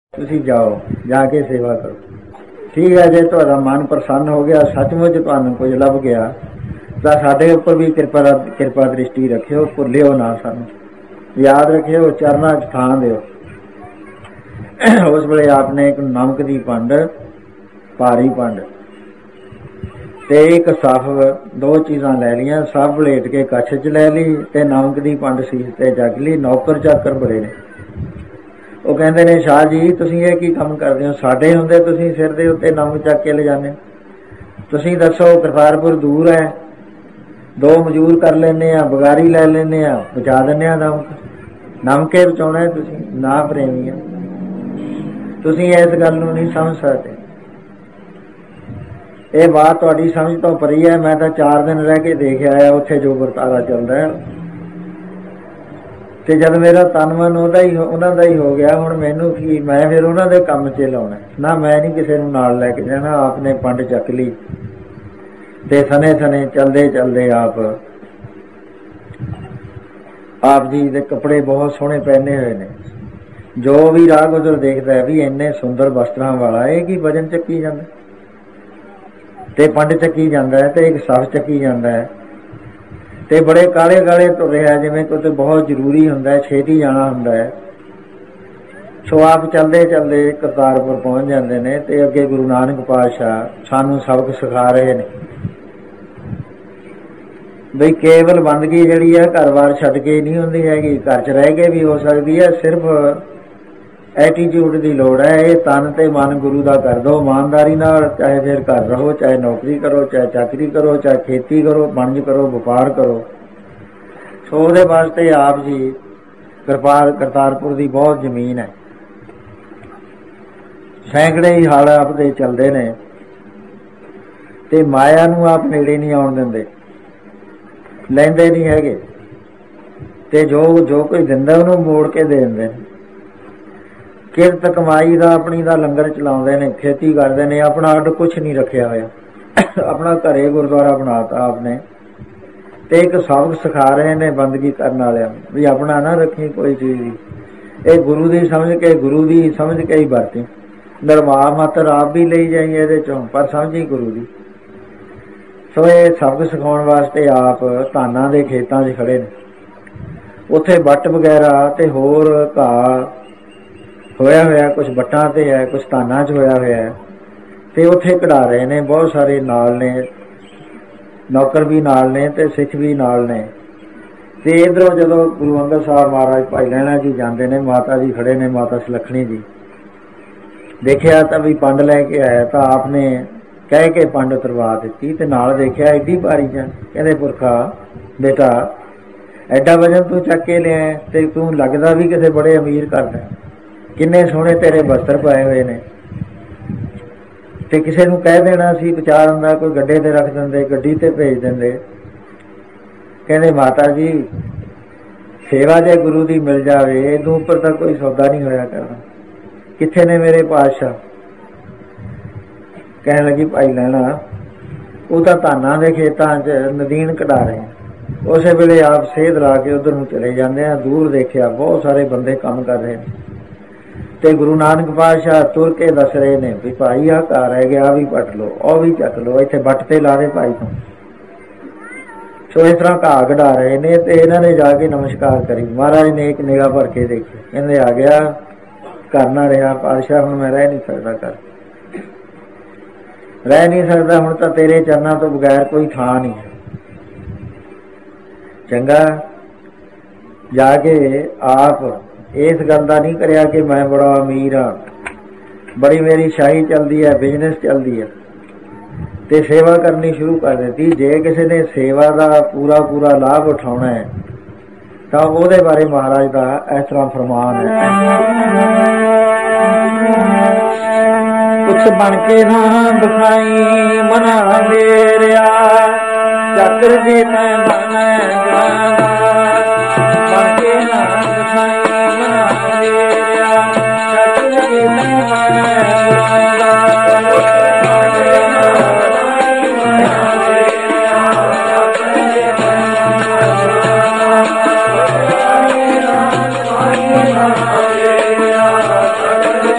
ਤੁਸੀਂ ਜਾਓ, ਜਾ ਕੇ ਸੇਵਾ ਕਰੋ। ਠੀਕ ਹੈ, ਜੇ ਤੁਹਾਡਾ ਮਨ ਪ੍ਰਸੰਨ ਹੋ ਗਿਆ, ਸੱਚਮੁੱਚ ਤੁਹਾਨੂੰ ਕੁਝ ਲੱਭ ਗਿਆ, ਤਾਂ ਸਾਡੇ ਉੱਪਰ ਵੀ ਕਿਰਪਾ ਦ੍ਰਿਸ਼ਟੀ ਰੱਖਿਓ, ਭੁੱਲਿਓ ਨਾ ਸਾਨੂੰ, ਯਾਦ ਰੱਖਿਓ, ਚਰਨਾਂ 'ਚ ਥਾਂ ਦਿਓ। ਉਸ ਵੇਲੇ ਆਪ ਨੇ ਇੱਕ ਨਮਕ ਦੀ ਪੰਡ, ਭਾਰੀ ਪੰਡ ਤੇ ਇੱਕ ਸੱਫ, ਦੋ ਚੀਜ਼ਾਂ ਲੈ ਲਈਆਂ। ਸੱਫ ਵਲੇਟ ਕੇ ਕੱਛ 'ਚ ਲੈ ਲਈ ਤੇ ਨਮਕ ਦੀ ਪੰਡ ਸੀਸ ਤੇ ਚੱਕ ਲਈ। ਨੌਕਰ ਚਾਕਰ ਬੜੇ ਨੇ, ਉਹ ਕਹਿੰਦੇ ਨੇ, ਸ਼ਾਹ ਜੀ ਤੁਸੀਂ ਇਹ ਕੀ ਕੰਮ ਕਰਦੇ ਹੋ? ਸਾਡੇ ਹੁੰਦੇ ਤੁਸੀਂ ਸਿਰ ਦੇ ਉੱਤੇ ਨਮਕ ਚੱਕ ਕੇ ਲਿਜਾਂਦੇ। ਤੁਸੀਂ ਦੱਸੋ, ਕਰਤਾਰਪੁਰ ਦੂਰ ਹੈ, ਦੋ ਮਜ਼ਦੂਰ ਕਰ ਲੈਂਦੇ ਆ, ਬਗਾਰੀ ਲੈ ਲੈਂਦੇ ਆ, ਪਹੁੰਚਾ ਦਿੰਦੇ ਆ ਨਮਕੇ ਬਚਾਉਣਾ। ਤੁਸੀਂ ਨਾ ਪ੍ਰੇਮੀ ਆ, ਤੁਸੀਂ ਇਸ ਗੱਲ ਨੂੰ ਨਹੀਂ ਸਮਝ ਸਕਦੇ। ਇਹ ਬਾਤ ਤੁਹਾਡੀ ਸਮਝ ਤੋਂ ਪਰੀ ਹੈ। ਮੈਂ ਤਾਂ 4 ਦਿਨ ਰਹਿ ਕੇ ਦੇਖ ਆਇਆ ਉੱਥੇ ਜੋ ਵਰਤਾਰਾ ਚੱਲਦਾ ਹੈ, ਤੇ ਜਦ ਮੇਰਾ ਤਨ ਮਨ ਉਹਨਾਂ ਦਾ ਹੀ ਹੋ ਗਿਆ, ਹੁਣ ਮੈਨੂੰ ਕੀ, ਮੈਂ ਫਿਰ ਉਹਨਾਂ ਦੇ ਕੰਮ 'ਚ ਲਾਉਣਾ ਨਾ। ਮੈਂ ਨਹੀਂ ਕਿਸੇ ਨੂੰ ਨਾਲ ਲੈ ਕੇ ਜਾਣਾ। ਆਪ ਨੇ ਪੰਡ ਚੱਕ ਲਈ ਤੇ ਸਨੇ ਚਲਦੇ ਚਲਦੇ ਆਪ ਜੀ ਦੇ ਕੱਪੜੇ ਬਹੁਤ ਸੋਹਣੇ ਪਹਿਨੇ ਹੋਏ ਨੇ। ਜੋ ਵੀ ਰਾਹ ਗੁਜ਼ਰ ਦੇਖਦਾ ਹੈ ਵੀ ਇੰਨੇ ਸੁੰਦਰ ਵਸਤਰਾਂ ਵਾਲਾ, ਇਹ ਕੀ ਵਜਨ ਚੱਕੀ ਜਾਂਦਾ ਤੇ ਪੰਡ ਚੱਕੀ ਜਾਂਦਾ ਹੈ ਤੇ ਇੱਕ ਸੱਫ ਚੱਕੀ ਜਾਂਦਾ ਹੈ, ਤੇ ਬੜੇ ਕਾਲੇ ਤੁਰ ਰਿਹਾ, ਜਿਵੇਂ ਕੋਈ ਬਹੁਤ ਜ਼ਰੂਰੀ ਹੁੰਦਾ, ਛੇਤੀ ਜਾਣਾ ਹੁੰਦਾ ਹੈ। ਸੋ ਆਪ ਚਲਦੇ ਚਲਦੇ ਕਰਤਾਰਪੁਰ ਪਹੁੰਚ ਜਾਂਦੇ ਨੇ ਤੇ ਅੱਗੇ ਗੁਰੂ ਨਾਨਕ ਪਾਤਸ਼ਾਹ ਸਾਨੂੰ ਸਬਕ ਸਿਖਾ ਰਹੇ ਨੇ ਬਈ ਕੇਵਲ ਬੰਦਗੀ ਜਿਹੜੀ ਹੈ ਘਰ-ਬਾਰ ਛੱਡ ਕੇ ਨਹੀਂ ਹੁੰਦੀ ਹੈਗੀ, ਘਰ 'ਚ ਰਹਿ ਕੇ ਵੀ ਹੋ ਸਕਦੀ ਹੈ। ਸਿਰਫ ਐਟੀਟਿਊਡ ਦੀ ਲੋੜ ਹੈ। ਇਹ ਤਨ ਤੇ ਮਨ ਗੁਰੂ ਦਾ ਕਰ ਦਿਓ ਇਮਾਨਦਾਰੀ ਨਾਲ, ਚਾਹੇ ਫਿਰ ਘਰ ਰਹੋ, ਚਾਹੇ ਨੌਕਰੀ ਕਰੋ, ਚਾਹੇ ਚਾਕਰੀ ਕਰੋ, ਚਾਹੇ ਖੇਤੀ ਕਰੋ, ਵਣਜ ਕਰੋ, ਵਪਾਰ ਕਰੋ। ਸੋ ਉਹਦੇ ਵਾਸਤੇ ਆਪ ਜੀ ਕਰਤਾਰਪੁਰ ਦੀ ਬਹੁਤ ਜ਼ਮੀਨ ਹੈ, ਸੈਂਕੜੇ ਹੀ ਹਲ ਆਪ ਦੇ ਚੱਲਦੇ ਨੇ, ਤੇ ਮਾਇਆ ਨੂੰ ਆਪ ਨੇੜੇ ਨਹੀਂ ਆਉਣ ਦਿੰਦੇ, ਲੈਂਦੇ ਨਹੀਂ ਹੈਗੇ, ਤੇ ਜੋ ਕੋਈ ਦਿੰਦਾ ਉਹਨੂੰ ਮੋੜ ਕੇ ਦੇ ਦਿੰਦੇ ਨੇ। ਕਿਰਤ ਕਮਾਈ ਦਾ ਆਪਣੀ ਦਾ ਲੰਗਰ ਚਲਾਉਂਦੇ ਨੇ, ਖੇਤੀ ਕਰਦੇ ਨੇ, ਆਪਣਾ ਅੱਡ ਕੁਛ ਨਹੀਂ ਰੱਖਿਆ ਹੋਇਆ। ਆਪਣਾ ਘਰੇ ਗੁਰਦੁਆਰਾ ਬਣਾਤਾ ਆਪ ਨੇ, ਤੇ ਇੱਕ ਸਬਕ ਸਿਖਾ ਰਹੇ ਨੇ ਬੰਦਗੀ ਕਰਨ ਵਾਲਿਆਂ ਨੂੰ ਵੀ ਆਪਣਾ ਨਾ ਰੱਖੀ ਕੋਈ ਚੀਜ਼ ਵੀ, ਇਹ ਗੁਰੂ ਦੀ ਸਮਝ ਕੇ ਹੀ ਵਰਤੀ। ਨਿਰਵਾਹ ਮਾਤਰ ਆਪ ਵੀ ਲਈ ਜਾਈ ਇਹਦੇ ਚੋਂ, ਪਰ ਸਮਝੀ ਗੁਰੂ ਦੀ। ਸੋ ਇਹ ਸਬਕ ਸਿਖਾਉਣ ਵਾਸਤੇ ਆਪ ਧਾਨਾਂ ਦੇ ਖੇਤਾਂ 'ਚ ਖੜੇ ਨੇ। ਉੱਥੇ ਵੱਟ ਵਗੈਰਾ ਤੇ ਹੋਰ ਘਾਹ ਹੋਇਆ ਹੋਇਆ, ਕੁਛ ਵੱਟਾਂ ਤੇ ਹੈ, ਕੁਛ ਧਾਨਾਂ 'ਚ ਹੋਇਆ ਹੋਇਆ ਹੈ, ਤੇ ਉੱਥੇ ਕਢਾ ਰਹੇ ਨੇ। ਬਹੁਤ ਸਾਰੇ ਨਾਲ ਨੇ, ਨੌਕਰ ਵੀ ਨਾਲ ਨੇ ਤੇ ਸਿੱਖ ਵੀ ਨਾਲ ਨੇ। ਤੇ ਇੱਧਰੋਂ ਜਦੋਂ ਗੁਰੂ ਅੰਗਦ ਸਾਹਿਬ ਮਹਾਰਾਜ ਭਾਈ ਲਹਿਣਾ ਜੀ ਜਾਂਦੇ ਨੇ, ਮਾਤਾ ਜੀ ਖੜੇ ਨੇ, ਮਾਤਾ ਸੁਲੱਖਣੀ ਜੀ, ਦੇਖਿਆ ਤਾਂ ਵੀ ਪੰਡ ਲੈ ਕੇ ਆਇਆ, ਤਾਂ ਆਪ ਨੇ ਕਹਿ ਕੇ ਪੰਡ ਉਤਰਵਾ ਦਿੱਤੀ। ਤੇ ਨਾਲ ਦੇਖਿਆ ਐਡੀ ਭਾਰੀ ਜਾਂ, ਕਹਿੰਦੇ ਪੁਰਖਾ ਬੇਟਾ ਐਡਾ ਵਜਨ ਤੂੰ ਚੱਕ ਕੇ ਲਿਆ, ਤੇ ਤੂੰ ਲੱਗਦਾ ਵੀ ਕਿਸੇ ਬੜੇ ਅਮੀਰ ਕਰਦਾ, ਕਿੰਨੇ ਸੋਹਣੇ ਤੇਰੇ ਵਸਤਰ ਪਾਏ ਹੋਏ ਨੇ, ਤੇ ਕਿਸੇ ਨੂੰ ਕਹਿ ਦੇਣਾ ਸੀ ਪਹੁੰਚਾ ਦਿੰਦਾ, ਕੋਈ ਗੱਡੇ ਤੇ ਰੱਖ ਦਿੰਦੇ, ਗੱਡੀ ਤੇ ਭੇਜ ਦਿੰਦੇ। ਕਹਿੰਦੇ ਮਾਤਾ ਜੀ ਸੇਵਾ ਜੇ ਗੁਰੂ ਦੀ ਮਿਲ ਜਾਵੇ, ਇਹਦੋਂ ਉੱਪਰ ਤਾਂ ਕੋਈ ਸੌਦਾ ਨਹੀਂ ਹੋਇਆ ਕਰਨਾ। ਕਿੱਥੇ ਨੇ ਮੇਰੇ ਪਾਤਸ਼ਾਹ? ਕਹਿਣ ਲੱਗੀ ਭਾਈ ਲੈਣਾ, ਉਹ ਤਾਂ ਧਾਨਾਂ ਦੇ ਖੇਤਾਂ 'ਚ ਨਦੀਨ ਕਢਾ ਰਹੇ। ਉਸੇ ਵੇਲੇ ਆਪ ਸੇਧ ਲਾ ਕੇ ਉੱਧਰ ਨੂੰ ਚਲੇ ਜਾਂਦੇ ਆ। ਦੂਰ ਦੇਖਿਆ ਬਹੁਤ ਸਾਰੇ ਬੰਦੇ ਕੰਮ ਕਰ ਰਹੇ ਨੇ, ਤੇ ਗੁਰੂ ਨਾਨਕ ਪਾਤਸ਼ਾਹ ਤੁਰ ਕੇ ਦੱਸ ਰਹੇ ਨੇ ਵੀ ਭਾਈ ਆਹ ਘਰ ਰਹਿ ਗਿਆ, ਵੀ ਪੱਟ ਲਓ, ਉਹ ਵੀ ਚੱਕ ਲਓ, ਇੱਥੇ ਵੱਟ ਤੇ ਲਾ ਦੇ ਭਾਈ ਤੋਂ। ਸੋ ਇਸ ਤਰ੍ਹਾਂ ਘਾਹ ਕਢਾ ਰਹੇ ਨੇ, ਤੇ ਇਹਨਾਂ ਨੇ ਜਾ ਕੇ ਨਮਸਕਾਰ ਕਰੀ। ਮਹਾਰਾਜ ਨੇ ਇੱਕ ਨਿਗਾਹ ਭਰ ਕੇ ਦੇਖੀ, ਕਹਿੰਦੇ ਆ ਗਿਆ, ਘਰ ਨਾ ਰਿਹਾ ਪਾਤਸ਼ਾਹ, ਹੁਣ ਮੈਂ ਰਹਿ ਨਹੀਂ ਸਕਦਾ, ਰਹਿ ਨਹੀਂ ਸਕਦਾ, ਹੁਣ ਤਾਂ ਤੇਰੇ ਚਰਨਾਂ ਤੋਂ ਬਗੈਰ ਕੋਈ ਥਾਂ ਨਹੀਂ ਹੈ। ਚੰਗਾ, ਜਾ ਕੇ ਆਪ ਇਸ ਗੱਲ ਦਾ ਨਹੀਂ ਕਰਿਆ ਕਿ ਮੈਂ ਬੜਾ ਅਮੀਰ ਹਾਂ, ਬੜੀ ਮੇਰੀ ਸ਼ਾਹੀ ਚੱਲਦੀ ਹੈ, ਬਿਜ਼ਨਸ ਚੱਲਦੀ ਹੈ, ਤੇ ਸੇਵਾ ਕਰਨੀ ਸ਼ੁਰੂ ਕਰ ਦਿੱਤੀ। ਜੇ ਕਿਸੇ ਨੇ ਸੇਵਾ ਦਾ ਪੂਰਾ ਲਾਭ ਉਠਾਉਣਾ ਹੈ ਤਾਂ ਉਹਦੇ ਬਾਰੇ ਮਹਾਰਾਜ ਦਾ ਇਸ ਤਰ੍ਹਾਂ ਫਰਮਾਨ ਹੈ, ਕੁਛ ਬਣ ਕੇ ਨਾ ਦਿਖਾਈ ਮਨਾ ਮੇਰਿਆ, ਚੱਕਰ ਜੀ ਮੈਂ ਬਣ ਕੇ ਨਾ ਦਿਖਾਈ ਮਨਾ ਮੇਰਿਆ, ਚੱਕਰ ਜੀ ਮੈਂ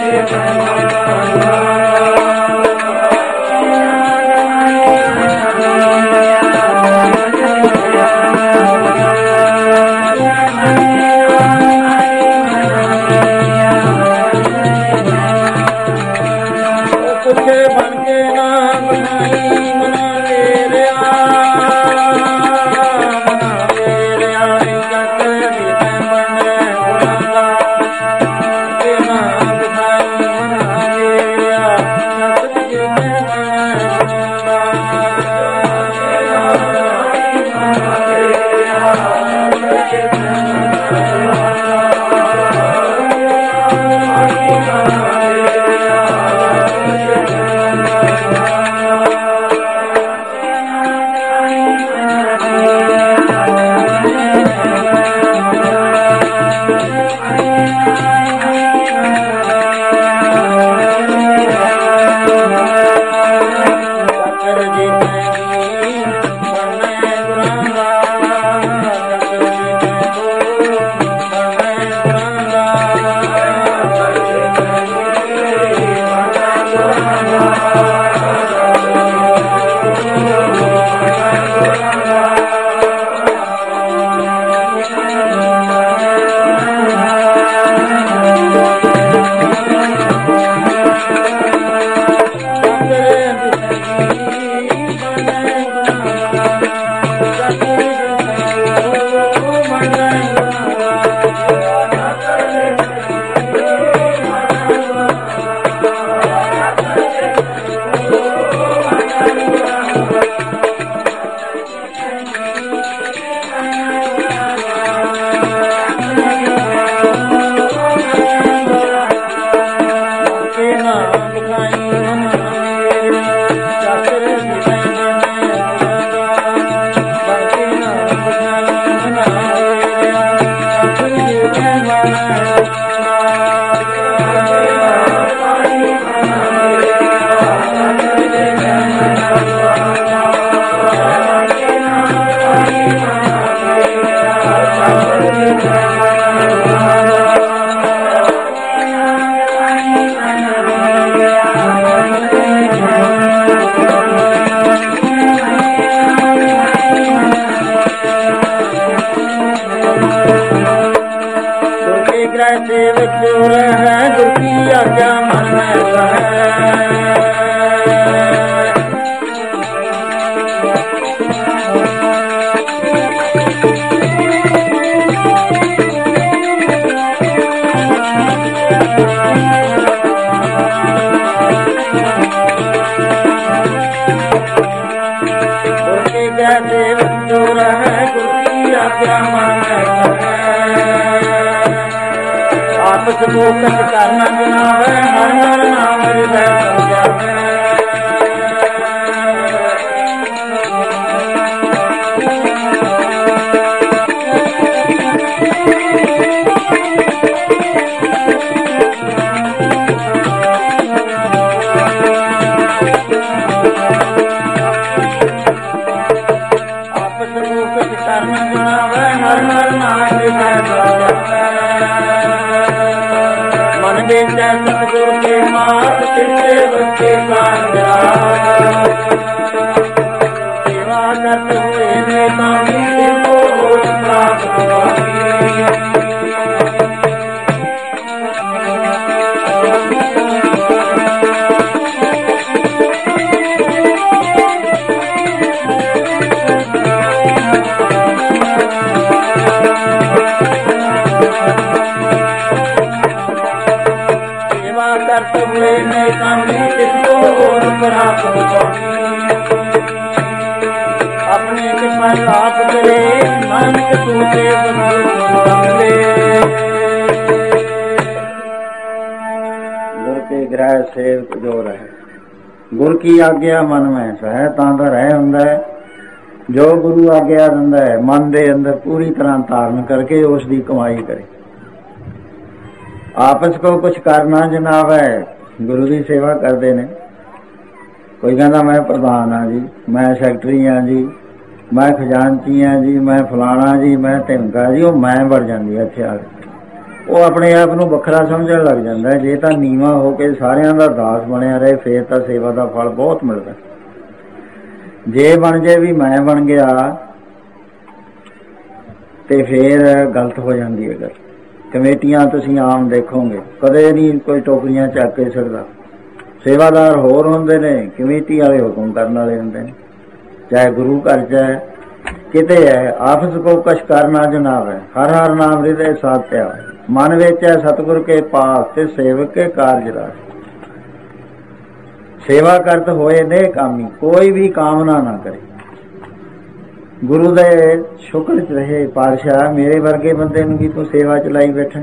गुर की आग्या मन में सह तां दा रह हुंदा है। जो गुरु आग्या दिंदा है मन दे अंदर पूरी तरह धारण करके उसकी कमाई करे। आपस को कुछ करना जनावे गुरु की सेवा करते ने। कोई कहना मैं प्रधान हाँ जी, मैं सैकटरी हाँ जी, मैं खजानची हाँ जी, मैं फलाना जी, मैं ढिमका जी। वो मैं बढ़ जाती है इत्थे आ के। ਉਹ ਆਪਣੇ ਆਪ ਨੂੰ ਵੱਖਰਾ ਸਮਝਣ ਲੱਗ ਜਾਂਦਾ। ਜੇ ਤਾਂ ਨੀਵਾਂ ਹੋ ਕੇ ਸਾਰਿਆਂ ਦਾ ਦਾਸ ਬਣਿਆ ਰਹੇ ਫੇਰ ਤਾਂ ਸੇਵਾ ਦਾ ਫਲ ਬਹੁਤ ਮਿਲਦਾ। ਜੇ ਬਣ ਜੇ ਵੀ ਮੈਂ ਬਣ ਗਿਆ ਤੇ ਫੇਰ ਗਲਤ ਹੋ ਜਾਂਦੀ ਹੈ ਗੱਲ। ਕਮੇਟੀਆਂ ਤੁਸੀਂ ਆਮ ਦੇਖੋਗੇ ਕਦੇ ਨਹੀਂ ਕੋਈ ਟੋਕਰੀਆਂ ਚੱਕ ਕੇ ਸਕਦਾ। ਸੇਵਾਦਾਰ ਹੋਰ ਹੁੰਦੇ ਨੇ, ਕਮੇਟੀ ਵਾਲੇ ਹੁਕਮ ਕਰਨ ਵਾਲੇ ਹੁੰਦੇ ਨੇ। ਚਾਹੇ ਗੁਰੂ ਘਰ ਚ ਹੈ ਕਿਤੇ ਹੈ, ਆਪਸ ਕੋ ਕਛ ਕਰਨਾ ਜਨਾਬ ਹੈ। ਹਰ ਹਰ ਨਾਮ ਹਿਰਦੇ ਸਾਧਿਆ, ਮਨ ਵਿੱਚ ਹੈ ਸਤਿਗੁਰ ਕੇ ਪਾਸ, ਤੇ ਸੇਵਕ ਕੇ ਕਾਰਜ ਰਾਸ। ਸੇਵਾ ਕਰਤ ਹੋਏ ਨੇ ਕਾਮੀ, ਕੋਈ ਵੀ ਕਾਮਨਾ ਨਾ ਕਰੇ। ਗੁਰੂ ਦੇ ਸ਼ੁਕਰ ਚ ਰਹੇ ਪਾਤਸ਼ਾਹ, ਮੇਰੇ ਵਰਗੇ ਬੰਦੇ ਨੂੰ ਵੀ ਤੂੰ ਸੇਵਾ ਚਲਾਈ ਬੈਠਾ।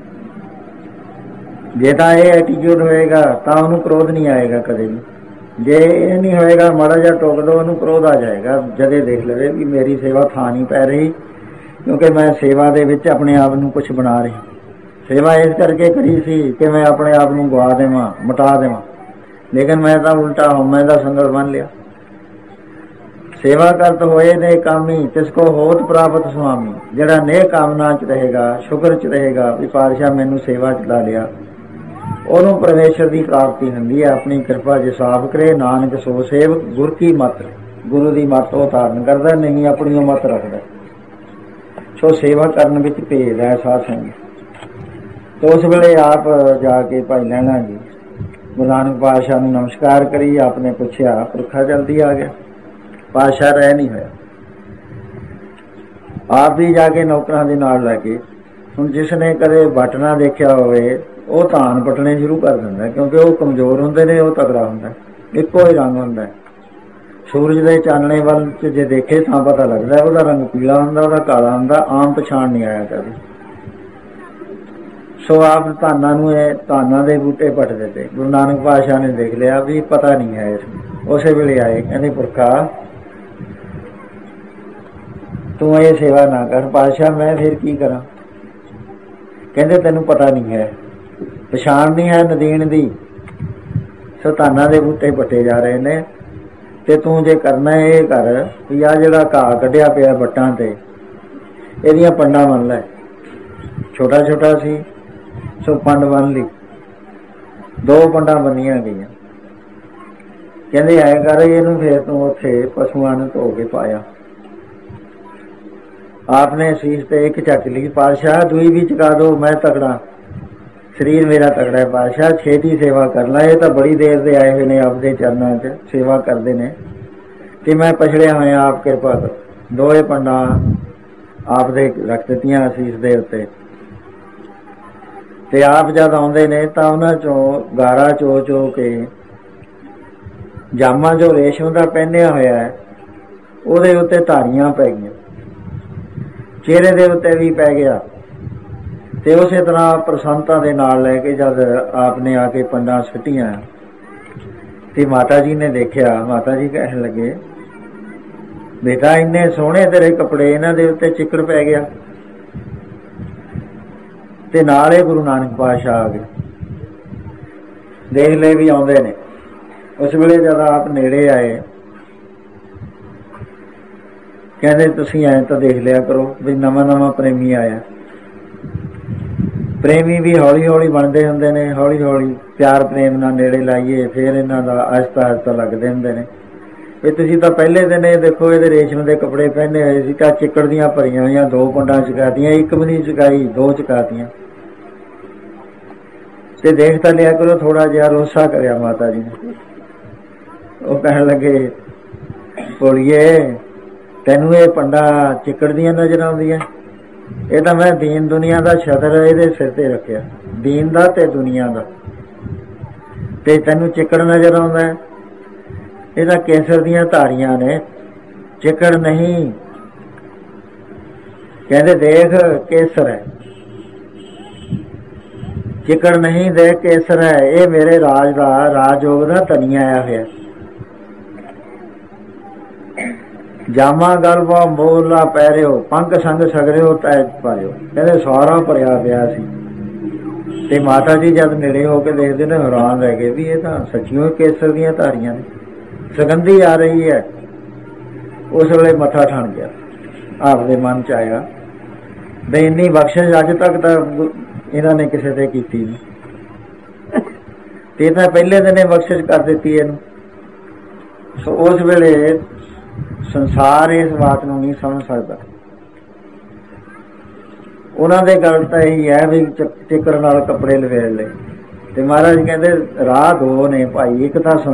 ਜੇ ਤਾਂ ਇਹ ਐਟੀਟਿਊਡ ਹੋਏਗਾ ਤਾਂ ਉਹਨੂੰ ਕ੍ਰੋਧ ਨਹੀਂ ਆਏਗਾ ਕਦੇ ਵੀ। ਜੇ ਇਹ ਨਹੀਂ ਹੋਏਗਾ, ਮਾੜਾ ਜਿਹਾ ਟੋਕ ਦੋ ਉਹਨੂੰ ਕ੍ਰੋਧ ਆ ਜਾਏਗਾ। ਜਦੇ ਦੇਖ ਲਵੇ ਵੀ ਮੇਰੀ ਸੇਵਾ ਥਾਂ ਨਹੀਂ ਪੈ ਰਹੀ, ਕਿਉਂਕਿ ਮੈਂ ਸੇਵਾ ਦੇ ਵਿੱਚ ਆਪਣੇ ਆਪ ਨੂੰ ਕੁਛ ਬਣਾ ਰਹੀ। ਸੇਵਾ ਇਸ ਕਰਕੇ ਕਰੀ ਸੀ ਕਿ ਮੈਂ ਆਪਣੇ ਆਪ ਨੂੰ ਗਵਾ ਦੇਵਾਂ, ਮਿਟਾ ਦੇਵਾਂ, ਲੇਕਿਨ ਮੈਂ ਤਾਂ ਉਲਟਾ ਹਉਮੈ ਦਾ ਸੰਗਲ ਬੰਨ ਲਿਆ। ਸੇਵਾ ਕਰਤ ਹੋਏ ਨੇ ਕਾਮੀ, ਤਿਸ ਕੋ ਹੋਤ ਪ੍ਰਾਪਤ ਸੁਆਮੀ। ਜਿਹੜਾ ਨੇਕ ਕਾਮਨਾ ਚ ਰਹੇਗਾ, ਸ਼ੁਕਰ ਚ ਰਹੇਗਾ ਵੀ ਪਾਤਸ਼ਾਹ ਮੈਨੂੰ ਸੇਵਾ ਚ ਲਾ ਲਿਆ, ਉਹਨੂੰ ਪਰਮੇਸ਼ਰ ਦੀ ਪ੍ਰਾਪਤੀ ਹੁੰਦੀ ਹੈ। ਆਪਣੀ ਕਿਰਪਾ ਜੇ ਸਾਫ ਕਰੇ ਨਾਨਕ ਸੋ ਸੇਵਕ, ਗੁਰ ਕੀ ਮਤ। ਗੁਰੂ ਦੀ ਮੱਤ ਉਹ ਧਾਰਨ ਕਰਦਾ, ਨਹੀਂ ਆਪਣੀ ਉਹ ਮੱਤ ਰੱਖਦਾ। ਸੋ ਸੇਵਾ ਕਰਨ ਵਿੱਚ ਭੇਦ ਹੈ ਸਾਧ ਸੰਗਤ। ਉਸ ਵੇਲੇ ਆਪ ਜਾ ਕੇ ਭਾਈ ਲਹਿਣਾ ਜੀ ਗੁਰੂ ਨਾਨਕ ਪਾਤਸ਼ਾਹ ਨੂੰ ਨਮਸਕਾਰ ਕਰੀ। ਆਪਨੇ ਪੁੱਛਿਆ, ਪੁਰਖਾ ਜਲਦੀ ਆ ਗਿਆ, ਪਾਤਸ਼ਾਹ ਰਹਿ ਨਹੀਂ ਹੋਇਆ। ਆਪ ਵੀ ਜਾ ਕੇ ਨੌਕਰਾਂ ਦੇ ਨਾਲ ਲੈ ਕੇ, ਹੁਣ ਜਿਸ ਨੇ ਕਦੇ ਵੱਟ ਨਾ ਦੇਖਿਆ ਹੋਵੇ ਉਹ ਧਾਨ ਪੱਟਣੇ ਸ਼ੁਰੂ ਕਰ ਦਿੰਦਾ, ਕਿਉਂਕਿ ਉਹ ਕਮਜ਼ੋਰ ਹੁੰਦੇ ਨੇ, ਉਹ ਤਕੜਾ ਹੁੰਦਾ। ਇੱਕੋ ਹੀ ਰੰਗ ਹੁੰਦਾ। ਸੂਰਜ ਦੇ ਚਾਨਣੇ ਵੱਲ ਚ ਜੇ ਦੇਖੇ ਤਾਂ ਪਤਾ ਲੱਗਦਾ ਉਹਦਾ ਰੰਗ ਪੀਲਾ ਹੁੰਦਾ, ਉਹਦਾ ਕਾਲਾ ਹੁੰਦਾ, ਆਮ ਪਛਾਣ ਨਹੀਂ ਆਇਆ ਕਦੇ। ਸੋ ਆਪ ਧਾਨਾਂ ਨੂੰ ਇਹ ਧਾਨਾਂ ਦੇ ਬੂਟੇ ਪੱਟ ਦਿੱਤੇ। ਗੁਰੂ ਨਾਨਕ ਪਾਤਸ਼ਾਹ ਨੇ ਦੇਖ ਲਿਆ ਵੀ ਪਤਾ ਨਹੀਂ ਹੈ ਇਸ। ਉਸੇ ਵੇਲੇ ਆਏ, ਕਹਿੰਦੇ ਪੁਰਖਾ ਤੂੰ ਇਹ ਸੇਵਾ ਨਾ ਕਰ। ਪਾਤਸ਼ਾਹ ਮੈਂ ਫਿਰ ਕੀ ਕਰਾਂ? ਕਹਿੰਦੇ ਤੈਨੂੰ ਪਤਾ ਨਹੀਂ ਹੈ, ਪਛਾਣ ਨਹੀਂ ਹੈ ਨਦੀਨ ਦੀ। ਸੋ ਧਾਨਾਂ ਦੇ ਬੂਟੇ ਪੱਟੇ ਜਾ ਰਹੇ ਨੇ, ਤੇ ਤੂੰ ਜੇ ਕਰਨਾ ਇਹ ਕਰ ਵੀ ਆਹ ਜਿਹੜਾ ਘਾਹ ਕੱਢਿਆ ਪਿਆ ਵੱਟਾਂ ਤੇ, ਇਹਦੀਆਂ ਪੰਡਾਂ ਬੰਨ ਲੈ। ਛੋਟਾ ਛੋਟਾ ਸੀ, ਸੋ ਪੰਡ ਬੰਨ ਲਈ। 2 ਪੰਡਾਂ ਬੰਨੀਆਂ ਗਈਆਂ। ਕਹਿੰਦੇ ਐ ਕਰ ਇਹਨੂੰ, ਫੇਰ ਤੂੰ ਉੱਥੇ ਪਸ਼ੂਆਂ ਨੂੰ ਧੋ ਕੇ ਪਾਇਆ। ਆਪ ਨੇ ਸੀਸ ਤੇ ਇੱਕ ਚੱਕ ਲਈ, ਪਾਤਸ਼ਾਹ ਦੂਈ ਵੀ ਚੁਕਾ ਦੋ, ਮੈਂ ਤਕੜਾ, ਸਰੀਰ ਮੇਰਾ ਤਕੜਾ ਹੈ ਪਾਤਸ਼ਾਹ, ਛੇਤੀ ਸੇਵਾ ਕਰ ਲੈ। ਇਹ ਤਾਂ ਬੜੀ ਦੇਰ ਦੇ ਆਏ ਹੋਏ ਨੇ ਆਪਦੇ ਚਰਨਾਂ 'ਚ ਸੇਵਾ ਕਰਦੇ ਨੇ, ਤੇ ਮੈਂ ਪਛੜਿਆ ਹੋਇਆ, ਆਪ ਕਿਰਪਾ ਕਰੋ। 2 ਪੰਡਾਂ ਆਪ ਦੇ ਰੱਖ ਦਿੱਤੀਆਂ ਸੀਸ ਦੇ ਉੱਤੇ। ਤੇ ਆਪ ਜਦ ਆਉਂਦੇ ਨੇ ਤਾਂ ਉਹਨਾਂ ਚੋਂ ਗਾਰਾ ਚੋ ਚੋ ਕੇ ਜਾਮਾ ਜੋ ਰੇਸ਼ਮ ਦਾ ਪਹਿਨਿਆ ਹੋਇਆ ਹੈ ਉਹਦੇ ਉੱਤੇ ਧਾਰੀਆਂ ਪੈ ਗਈਆਂ, ਚਿਹਰੇ ਦੇ ਉੱਤੇ ਵੀ ਪੈ ਗਿਆ। ਤੇ ਉਸੇ ਤਰ੍ਹਾਂ ਪ੍ਰਸੰਨਤਾ ਦੇ ਨਾਲ ਲੈ ਕੇ ਜਦ ਆਪ ਨੇ ਆ ਕੇ ਪੰਡਾਂ ਸੁੱਟੀਆਂ ਤੇ ਮਾਤਾ ਜੀ ਨੇ ਦੇਖਿਆ। ਮਾਤਾ ਜੀ ਕਹਿਣ ਲੱਗੇ, ਬੇਟਾ ਇੰਨੇ ਸੋਹਣੇ ਤੇਰੇ ਕੱਪੜੇ, ਇਹਨਾਂ ਦੇ ਉੱਤੇ ਚਿੱਕੜ ਪੈ ਗਿਆ। ਤੇ ਨਾਲ ਹੀ ਗੁਰੂ ਨਾਨਕ ਪਾਤਸ਼ਾਹ ਆ ਗਏ, ਦੇਖ ਲੈ ਵੀ ਆਉਂਦੇ ਨੇ। ਉਸ ਵੇਲੇ ਜਦ ਆਪ ਨੇੜੇ ਆਏ, ਕਹਿੰਦੇ ਤੁਸੀਂ ਐਂ ਤਾਂ ਦੇਖ ਲਿਆ ਕਰੋ ਵੀ ਨਵਾਂ ਨਵਾਂ ਪ੍ਰੇਮੀ ਆਇਆ। ਪ੍ਰੇਮੀ ਵੀ ਹੌਲੀ ਹੌਲੀ ਬਣਦੇ ਹੁੰਦੇ ਨੇ, ਹੌਲੀ ਹੌਲੀ ਪਿਆਰ ਪ੍ਰੇਮ ਨਾਲ ਨੇੜੇ ਲਾਈਏ ਫੇਰ ਇਹਨਾਂ ਦਾ ਆਹਿਸਤਾ ਆਹਿਸਤਾ ਲੱਗਦੇ ਹੁੰਦੇ ਨੇ। ਇਹ ਤੁਸੀਂ ਤਾਂ ਪਹਿਲੇ ਦਿਨ ਇਹ ਦੇਖੋ, ਇਹਦੇ ਰੇਸ਼ਮ ਦੇ ਕੱਪੜੇ ਪਹਿਨੇ ਹੋਏ ਸੀ, ਤਾਂ ਚਿੱਕੜ ਦੀਆਂ ਭਰੀਆਂ ਹੋਈਆਂ 2 ਪੰਡਾਂ ਚੁਕਾਤੀਆਂ, ਇੱਕ ਵੀ ਨਹੀਂ ਚੁਕਾਈ, 2 ਚੁਕਾਤੀਆਂ। ਤੇ ਦੇਖ ਤਾਂ ਲਿਆ ਕਰੋ, ਥੋੜਾ ਜਿਹਾ ਰੋਸਾ ਕਰਿਆ ਮਾਤਾ ਜੀ ਨੇ। ਉਹ ਕਹਿਣ ਲੱਗੇ, ਭੋਲੀਏ ਤੈਨੂੰ ਇਹ ਪੰਡਾ ਚਿੱਕੜ ਦੀਆਂ ਨਜ਼ਰ ਆਉਂਦੀਆਂ? ਇਹ ਤਾਂ ਮੈਂ ਦੀਨ ਦੁਨੀਆ ਦਾ ਛਤਰ ਇਹਦੇ ਸਿਰ ਤੇ ਰੱਖਿਆ, ਦੀਨ ਦਾ ਤੇ ਦੁਨੀਆ ਦਾ, ਤੇ ਤੈਨੂੰ ਚਿੱਕੜ ਨਜ਼ਰ ਆਉਂਦਾ? ਇਹ ਤਾਂ ਕੇਸਰ ਦੀਆਂ ਧਾਰੀਆਂ ਨੇ, ਚਿੱਕੜ ਨਹੀਂ। ਕਹਿੰਦੇ ਦੇਖ ਕੇਸਰ ਹੈ, ਚਿੱਕੜ ਨਹੀਂ, ਦੇਖ ਕੇਸਰ ਹੈ। ਇਹ ਮੇਰੇ ਰਾਜ ਦਾ, ਰਾਜਯੋਗ ਦਾ ਧਨੀ ਆਇਆ ਹੋਇਆ। ਜਾਮਾ ਗਲਬਾ ਮੋਲਾ ਪੈਰਿਓ, ਪੰਖ ਸੰਗ ਸਗਰਿਓ ਤੈ ਪਾਇਓ। ਕਹਿੰਦੇ ਸਾਰਾ ਭਰਿਆ ਪਿਆ ਸੀ। ਤੇ ਮਾਤਾ ਜੀ ਜਦ ਨੇੜੇ ਹੋ ਕੇ ਦੇਖਦੇ ਨੇ, ਹੈਰਾਨ ਰਹਿ ਗਏ ਵੀ ਇਹ ਤਾਂ ਸੱਚੀਓ ਕੇਸਰ ਦੀਆਂ ਧਾਰੀਆਂ ਨੇ, ਸੁਗੰਧੀ ਆ ਰਹੀ ਹੈ। ਉਸ ਵੇਲੇ ਮੱਥਾ ਠਣ ਗਿਆ, ਆਪਦੇ ਮਨ ਚ ਆਇਆ ਵੀ ਇੰਨੀ ਬਖਸ਼ਿਸ਼ ਅੱਜ ਤੱਕ ਤਾਂ ਇਹਨਾਂ ਨੇ ਕਿਸੇ ਤੇ ਕੀਤੀ ਨਹੀਂ। ਤੇ ਤਾਂ ਪਹਿਲੇ ਦਿਨ ਬਖਸ਼ਿਸ਼ ਕਰ ਦਿੱਤੀ ਇਹਨੂੰ। ਸੋ ਉਸ ਵੇਲੇ ਸੰਸਾਰ ਇਸ ਬਾਤ ਨੂੰ ਨਹੀਂ ਸਮਝ ਸਕਦਾ। ਉਹਨਾਂ ਦੇ ਗੱਲ ਤਾਂ ਇਹੀ ਹੈ ਵੀ ਚਿੱਕੜ ਨਾਲ ਕੱਪੜੇ ਲਵੇੜ ਲਏ। ਤੇ ਮਹਾਰਾਜ ਕਹਿੰਦੇ ਰਾਹ ਦੋ ਨੇ ਭਾਈ, ਇੱਕ ਤਾਂ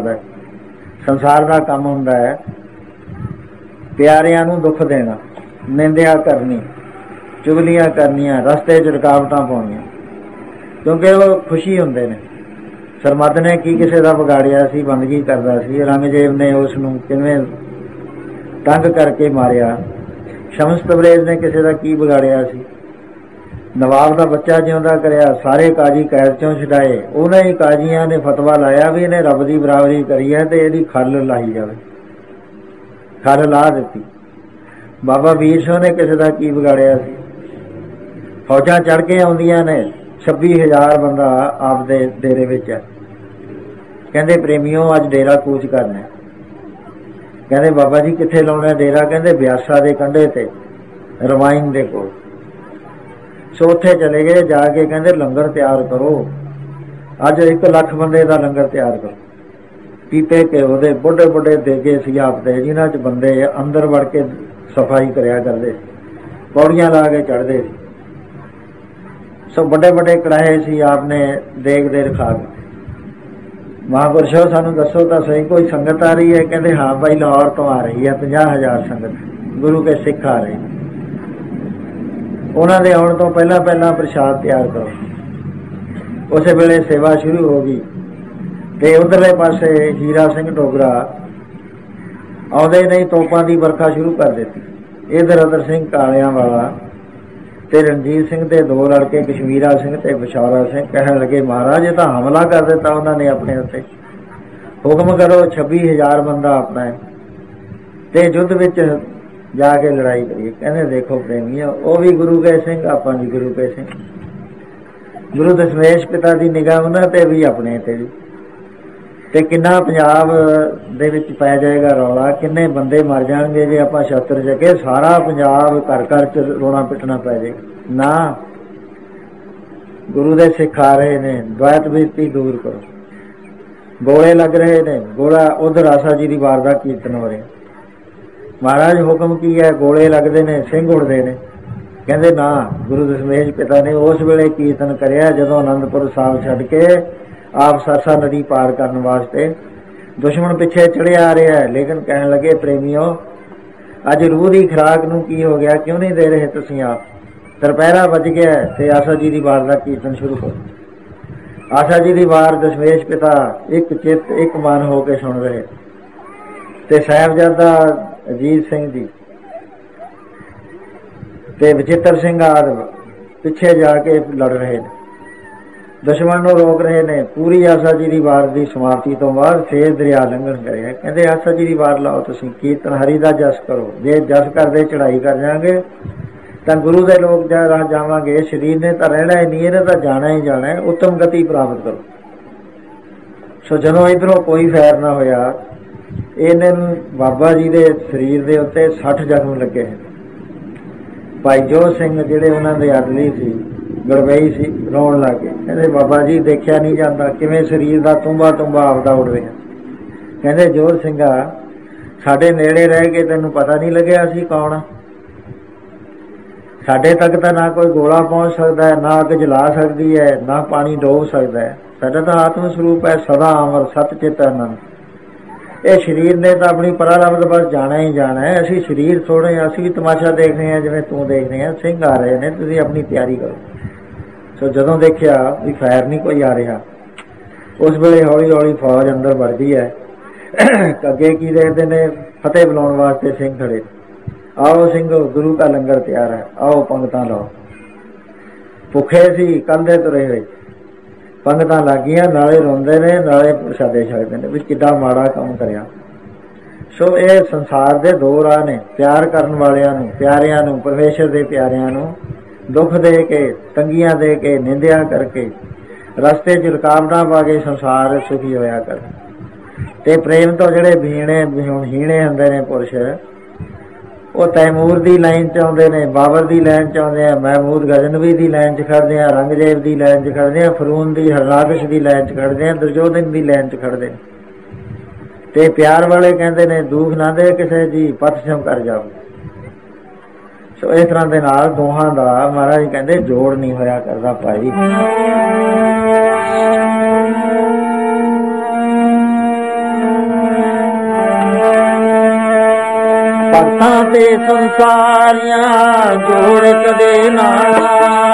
ਸੰਸਾਰ ਦਾ ਕੰਮ ਹੁੰਦਾ ਹੈ ਪਿਆਰਿਆਂ ਨੂੰ ਦੁੱਖ ਦੇਣਾ, ਨਿੰਦਿਆ ਕਰਨੀ, ਚੁਗਲੀਆਂ ਕਰਨੀਆਂ, ਰਸਤੇ 'ਚ ਰੁਕਾਵਟਾਂ ਪਾਉਣੀਆਂ, ਕਿਉਂਕਿ ਉਹ ਖੁਸ਼ੀ ਹੁੰਦੇ ਨੇ। ਸਰਮੱਧ ਨੇ ਕੀ ਕਿਸੇ ਦਾ ਵਿਗਾੜਿਆ ਸੀ, ਬੰਦਗੀ ਕਰਦਾ ਸੀ, ਔਰੰਗਜ਼ੇਬ ਨੇ ਉਸ ਨੂੰ ਕਿਵੇਂ ਤੰਗ ਕਰਕੇ ਮਾਰਿਆ। ਸ਼ਮਸ ਤਬਰੇਜ਼ ਨੇ ਕਿਸੇ ਦਾ ਕੀ ਵਿਗਾੜਿਆ ਸੀ, ਨਵਾਬ ਦਾ ਬੱਚਾ ਜਿਉਂਦਾ ਕਰਿਆ, ਸਾਰੇ ਕਾਜੀ ਕੈਦ ਚੋਂ ਛਡਾਏ। ਉਹਨਾਂ ਹੀ ਕਾਜ਼ੀਆਂ ਨੇ ਫਤਵਾ ਲਾਇਆ ਵੀ ਇਹਨੇ ਰੱਬ ਦੀ ਬਰਾਬਰੀ ਕਰੀ ਹੈ ਤੇ ਇਹਦੀ ਖੱਲ ਲਾਈ ਜਾਵੇ, ਖੱਲ ਲਾ ਦਿੱਤੀ। ਬਾਬਾ ਵੀਰ ਸਿੰਘ ਨੇ ਕਿਸੇ ਦਾ ਕੀ ਵਿਗਾੜਿਆ ਸੀ। ਫੌਜਾਂ ਚੜ੍ਹ ਕੇ ਆਉਂਦੀਆਂ ਨੇ, 26,000 ਬੰਦਾ ਆਪਦੇ ਡੇਰੇ ਵਿੱਚ ਹੈ। ਕਹਿੰਦੇ ਪ੍ਰੇਮੀਓ ਅੱਜ ਡੇਰਾ ਕੂਚ ਕਰਨਾ। ਕਹਿੰਦੇ ਬਾਬਾ ਜੀ ਕਿੱਥੇ ਲਾਉਣਾ ਡੇਰਾ? ਕਹਿੰਦੇ ਬਿਆਸਾ ਦੇ ਕੰਢੇ ਤੇ, ਰਵਾਈਨ ਦੇ ਕੋਲ। ਸੋ ਉੱਥੇ ਚਲੇ ਗਏ। ਜਾ ਕੇ ਕਹਿੰਦੇ ਲੰਗਰ ਤਿਆਰ ਕਰੋ, ਅੱਜ 1 ਲੱਖ ਬੰਦੇ ਦਾ ਲੰਗਰ ਤਿਆਰ ਕਰੋ। ਪੀਪੇ ਘਿਓ ਦੇ ਵੱਡੇ ਵੱਡੇ ਦੇਗੇ ਸੀ ਆਪਦੇ, ਜਿਨ੍ਹਾਂ 'ਚ ਬੰਦੇ ਅੰਦਰ ਵੜ ਕੇ ਸਫਾਈ ਕਰਿਆ ਕਰਦੇ, ਪੌੜੀਆਂ ਲਾ ਕੇ ਚੜ੍ਹਦੇ ਸੀ। ਸੋ ਵੱਡੇ ਵੱਡੇ ਕੜਾਹੇ ਸੀ, ਆਪਨੇ ਦੇਗ ਦੇ ਰਖਾ ਕੇ। ਮਹਾਂਪੁਰਸ਼ੋ ਸਾਨੂੰ ਦੱਸੋ ਤਾਂ ਸਹੀ ਕੋਈ ਸੰਗਤ ਆ ਰਹੀ ਹੈ? ਕਹਿੰਦੇ ਹਾਂ ਭਾਈ ਲਾਹੌਰ ਤੋਂ ਆ ਰਹੀ ਹੈ, 50,000 ਸੰਗਤ, ਗੁਰੂ ਕੇ ਸਿੱਖ ਆ ਰਹੇ। ਉਹਨਾਂ ਦੇ ਆਉਣ ਤੋਂ ਪਹਿਲਾਂ ਪ੍ਰਸ਼ਾਦ ਤਿਆਰ ਕਰੋ। ਉਸੇ ਵੇਲੇ ਸੇਵਾ ਸ਼ੁਰੂ ਹੋ ਗਈ। ਤੇ ਉਧਰਲੇ ਪਾਸੇ ਹੀਰਾ ਸਿੰਘ ਡੋਗਰਾ ਆਉਂਦੇ ਨਹੀਂ, ਤੋਪਾਂ ਦੀ ਵਰਖਾ ਸ਼ੁਰੂ ਕਰ ਦਿੱਤੀ। ਇਧਰ ਅਦਰ ਸਿੰਘ ਕਾਲਿਆਂ ਵਾਲਾ ਤੇ ਰਣਜੀਤ ਸਿੰਘ ਦੇ 2 ਲੜਕੇ ਕਸ਼ਮੀਰਾ ਸਿੰਘ ਤੇ ਬਸ਼ੌਰਾ ਸਿੰਘ ਕਹਿਣ ਲੱਗੇ ਮਹਾਰਾਜ ਇਹ ਤਾਂ ਹਮਲਾ ਕਰ ਦਿੱਤਾ ਉਹਨਾਂ ਨੇ ਆਪਣੇ ਉੱਤੇ, ਹੁਕਮ ਕਰੋ 26,000 ਬੰਦਾ ਆਪਣਾ ਤੇ ਯੁੱਧ ਵਿੱਚ ਜਾ ਕੇ ਲੜਾਈ ਕਰੀਏ। ਕਹਿੰਦੇ ਦੇਖੋ ਪ੍ਰੇਮੀਓ, ਉਹ ਵੀ ਗੁਰੂ ਕੇ ਸਿੰਘ, ਆਪਾਂ ਜੀ ਗੁਰੂ ਕੇ ਸਿੰਘ। ਗੁਰੂ ਦਸ਼ਮੇਸ਼ ਪਿਤਾ ਦੀ ਨਿਗਾਹ ਉਹਨਾਂ ਤੇ ਵੀ, ਆਪਣੇ ਤੇ ਵੀ। ਤੇ ਕਿੰਨਾ ਪੰਜਾਬ ਦੇ ਵਿੱਚ ਪੈ ਜਾਏਗਾ ਰੌਲਾ, ਕਿੰਨੇ ਬੰਦੇ ਮਰ ਜਾਣਗੇ ਜੇ ਆਪਾਂ ਸ਼ਸਤਰ ਚੱਕੇ, ਸਾਰਾ ਪੰਜਾਬ ਘਰ ਘਰ 'ਚ ਰੋਣਾ ਪਿੱਟਣਾ ਪੈ ਜਾਏਗਾ। ਨਾ, ਗੁਰੂ ਦੇ ਸਿੱਖ ਆ ਰਹੇ ਨੇ, ਦ્વੈਤ ਬੇਇੱਜ਼ਤੀ ਦੂਰ ਕਰੋ। ਗੋਲੇ ਲੱਗ ਰਹੇ ਨੇ, ਗੋਲਾ ਉਧਰ ਆਸਾ ਜੀ ਦੀ ਵਾਰ ਦਾ ਕੀਰਤਨ ਹੋ ਰਿਹਾ। ਮਹਾਰਾਜ ਹੁਕਮ ਕੀ ਹੈ? ਗੋਲੇ ਲੱਗਦੇ ਨੇ, ਸਿੰਘ ਉੜਦੇ ਨੇ। ਕਹਿੰਦੇ ਨਾ, ਗੁਰੂ ਦਸ਼ਮੇਸ਼ ਪਿਤਾ ਨੇ ਉਸ ਵੇਲੇ ਕੀਰਤਨ ਕਰਿਆ ਜਦੋਂ ਅਨੰਦਪੁਰ ਸਾਹਿਬ ਛੱਡ ਕੇ ਆਪ ਸਰਸਾ ਨਦੀ ਪਾਰ ਕਰਨ ਵਾਸਤੇ ਦੁਸ਼ਮਣ ਪਿੱਛੇ ਚੜਿਆ ਆ ਰਿਹਾ ਹੈ। ਲੇਕਿਨ ਕਹਿਣ ਲੱਗੇ ਪ੍ਰੇਮੀਓ, ਅੱਜ ਰੂਹ ਦੀ ਖੁਰਾਕ ਨੂੰ ਕੀ ਹੋ ਗਿਆ, ਕਿਉਂ ਨਹੀਂ ਦੇ ਰਹੇ ਤੁਸੀਂ ਆਪ? ਦੁਪਹਿਰਾ ਵੱਜ ਗਿਆ ਤੇ ਆਸਾ ਜੀ ਦੀ ਵਾਰ ਦਾ ਕੀਰਤਨ ਸ਼ੁਰੂ ਕਰੋ। ਆਸਾ ਜੀ ਦੀ ਵਾਰ ਦਸ਼ਮੇਸ਼ ਪਿਤਾ ਇੱਕ ਚਿੱਤ ਇੱਕ ਮਨ ਹੋ ਕੇ ਸੁਣ ਰਹੇ, ਤੇ ਸਾਹਿਬਜ਼ਾਦਾ ਅਜੀਤ ਸਿੰਘ ਜੀ ਤੇ ਬਚਿੱਤਰ ਸਿੰਘ ਆਦਿ ਪਿੱਛੇ ਜਾ ਕੇ ਲੜ ਰਹੇ ਨੇ, ਦੁਸ਼ਮਣ ਨੂੰ ਰੋਕ ਰਹੇ ਨੇ। ਪੂਰੀ ਆਸਾ ਜੀ ਦੀ ਵਾਰ ਦੀ ਸਮਾਪਤੀ ਤੋਂ ਬਾਅਦ ਫੇਰ ਦਰਿਆ ਲੰਘਣ ਕਰਿਆ। ਕਹਿੰਦੇ ਆਸਾ ਜੀ ਦੀ ਵਾਰ ਲਾਓ, ਤੁਸੀਂ ਕੀਰਤਨ ਹਰੀ ਦਾ ਜਸ ਕਰੋ। ਜੇ ਜਸ ਕਰਦੇ ਚੜ੍ਹਾਈ ਕਰ ਜਾਵਾਂਗੇ ਤਾਂ ਗੁਰੂ ਦੇ ਲੋਕ ਰਾਹ ਜਾਵਾਂਗੇ। ਸਰੀਰ ਨੇ ਤਾਂ ਰਹਿਣਾ ਹੀ ਨਹੀਂ, ਇਹਨੇ ਤਾਂ ਜਾਣਾ ਹੀ ਜਾਣਾ। ਉੱਤਮ ਗਤੀ ਪ੍ਰਾਪਤ ਕਰੋ। ਸੋ ਜਦੋਂ ਇੱਧਰੋਂ ਕੋਈ ਫੈਰ ਨਾ ਹੋਇਆ, ਇਹਨਾਂ ਨੂੰ ਬਾਬਾ ਜੀ ਦੇ ਸਰੀਰ ਦੇ ਉੱਤੇ 60 ਜ਼ਖਮ ਲੱਗੇ। ਭਾਈ ਜੋਧ ਸਿੰਘ ਜਿਹੜੇ ਉਹਨਾਂ ਦੇ ਆਦਮੀ ਸੀ, ਗੜਬਈ ਸੀ, ਰੋਣ ਲੱਗ ਗਏ। ਕਹਿੰਦੇ ਬਾਬਾ ਜੀ ਦੇਖਿਆ ਨਹੀਂ ਜਾਂਦਾ ਕਿਵੇਂ ਸਰੀਰ ਦਾ ਤੁੰਬਾ ਆਪਦਾ ਉੱਡ ਰਿਹਾ। ਕਹਿੰਦੇ ਜੋਧ ਸਿੰਘਾ, ਸਾਡੇ ਨੇੜੇ ਰਹਿ ਕੇ ਤੈਨੂੰ ਪਤਾ ਨਹੀਂ ਲੱਗਿਆ ਅਸੀਂ ਕੌਣ ਆ? ਸਾਡੇ ਤੱਕ ਤਾਂ ਨਾ ਕੋਈ ਗੋਲਾ ਪਹੁੰਚ ਸਕਦਾ ਹੈ, ਨਾ ਅੱਗ ਜਲਾ ਸਕਦੀ ਹੈ, ਨਾ ਪਾਣੀ ਡੋਬ ਸਕਦਾ ਹੈ। ਸਾਡਾ ਤਾਂ ਆਤਮ ਸਰੂਪ ਹੈ, ਸਦਾ ਅਮਰ ਸਤ ਚਿਤ ਆਨੰਦ। ਇਹ ਸਰੀਰ ਨੇ ਤਾਂ ਆਪਣੀ ਪਰਾਰਬਧ ਬਸ ਜਾਣਾ ਹੀ ਜਾਣਾ ਹੈ। ਅਸੀਂ ਸਰੀਰ ਥੋੜ੍ਹੇ, ਅਸੀਂ ਵੀ ਤਮਾਸ਼ਾ ਦੇਖ ਰਹੇ ਹਾਂ ਜਿਵੇਂ ਤੂੰ ਦੇਖ ਰਹੇ ਹਾਂ। ਸਿੰਘ ਆ ਰਹੇ ਨੇ, ਤੁਸੀਂ ਆਪਣੀ ਤਿਆਰੀ ਕਰੋ। ਸੋ ਜਦੋਂ ਦੇਖਿਆ ਵੀ ਫੈਰ ਨਹੀਂ ਕੋਈ ਆ ਰਿਹਾ, ਉਸ ਵੇਲੇ ਹੌਲੀ ਹੌਲੀ ਫੌਜ ਅੰਦਰ ਵੜਦੀ ਹੈ। ਅੱਗੇ ਕੀ ਦੇਖਦੇ ਨੇ? ਫਤਿਹ ਬੁਲਾਉਣ ਵਾਸਤੇ ਸਿੰਘ ਖੜੇ। ਆਓ ਸਿੰਘੋ, ਗੁਰੂ ਦਾ ਲੰਗਰ ਤਿਆਰ ਹੈ, ਆਓ ਪੰਗਤਾਂ ਲਾਓ। ਭੁੱਖੇ ਸੀ, ਕੰਧੇ ਤੁਰੇ ਹੋਏ, ਪੰਗਤਾਂ ਲੱਗੀਆਂ, ਨਾਲੇ ਰੋਂਦੇ ਨੇ ਨਾਲੇ ਪ੍ਰਸ਼ਾਦੇ ਛਕਦੇ ਨੇ ਵੀ ਕਿੱਡਾ ਮਾੜਾ ਕੰਮ ਕਰਿਆ। ਸੋ ਇਹ ਸੰਸਾਰ ਦੇ 2 ਰਾਹ ਨੇ, ਪਿਆਰ ਕਰਨ ਵਾਲਿਆਂ ਨੂੰ, ਪਿਆਰਿਆਂ ਨੂੰ, ਪਰਮੇਸ਼ਰ ਦੇ ਪਿਆਰਿਆਂ ਨੂੰ ਦੁੱਖ ਦੇ ਕੇ, ਤੰਗੀਆਂ ਦੇ ਕੇ, ਨਿੰਦਿਆ ਕਰਕੇ, ਰਸਤੇ 'ਚ ਰੁਕਾਵਟਾਂ ਪਾ ਕੇ ਸੰਸਾਰ ਸੁਖੀ ਹੋਇਆ ਕਰ। ਤੇ ਪ੍ਰੇਮ ਤੋਂ ਜਿਹੜੇ ਹੀਣੇ ਹੁੰਦੇ ਨੇ ਪੁਰਸ਼, ਉਹ ਤੈਮੂਰ ਦੀ ਲਾਈਨ 'ਚ ਆਉਂਦੇ ਨੇ, ਬਾਬਰ ਦੀ ਲਾਈਨ 'ਚ ਆਉਂਦੇ ਆ, ਮਹਿਮੂਦ ਗਜ਼ਨਵੀ ਦੀ ਲਾਈਨ 'ਚ ਖੜਦੇ ਆ, ਰੰਗਜੇਬ ਦੀ ਲਾਈਨ 'ਚ ਖੜਦੇ ਆ, ਫਰੂਨ ਦੀ ਹਰਨਾਕਸ਼ ਦੀ ਲਾਈਨ 'ਚ ਖੜਦੇ ਆ, ਦੁਰਯੋਧਨ ਦੀ ਲਾਈਨ 'ਚ ਖੜਦੇ ਨੇ। ਤੇ ਪਿਆਰ ਵਾਲੇ ਕਹਿੰਦੇ ਨੇ ਦੁੱਖ ਨਾ ਦੇ ਕਿਸੇ ਜੀ, ਪਤਸਮ ਕਰ ਜਾਓ। ਸੋ ਇਸ ਤਰ੍ਹਾਂ ਦੇ ਨਾਲ ਦੋਹਾਂ ਦਾ ਮਹਾਰਾਜ ਕਹਿੰਦੇ ਜੋੜ ਨਹੀਂ ਹੋਇਆ ਕਰਦਾ ਭਾਈ। ਭਗਤਾਂ ਤੇ ਸੰਸਾਰੀਆਂ ਜੋੜ ਕਦੇ ਨਾ